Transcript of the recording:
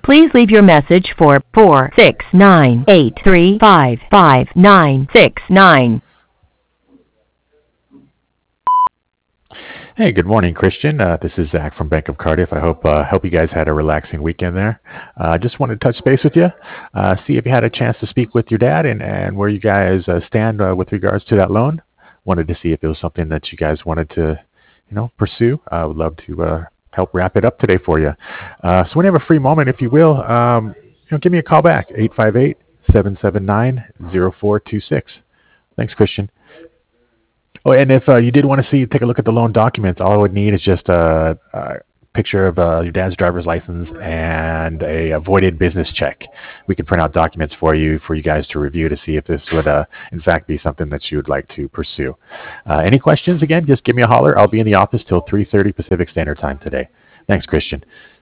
Please leave your message for 469-835-5969. Hey, good morning, Christian. This is Zach from Bank of Cardiff. I hope you guys had a relaxing weekend there. Just wanted to touch base with you, see if you had a chance to speak with your dad and where you guys stand with regards to that loan. Wanted to see if it was something that you guys wanted to, pursue. I would love to help wrap it up today for you. So when you have a free moment, if you will, give me a call back, 858-779-0426. Thanks, Christian. Oh, and if you did want to take a look at the loan documents, all I would need is just a picture of your dad's driver's license and a voided business check. We can print out documents for you guys to review to see if this would, in fact, be something that you would like to pursue. Any questions? Again, just give me a holler. I'll be in the office till 3:30 Pacific Standard Time today. Thanks, Christian.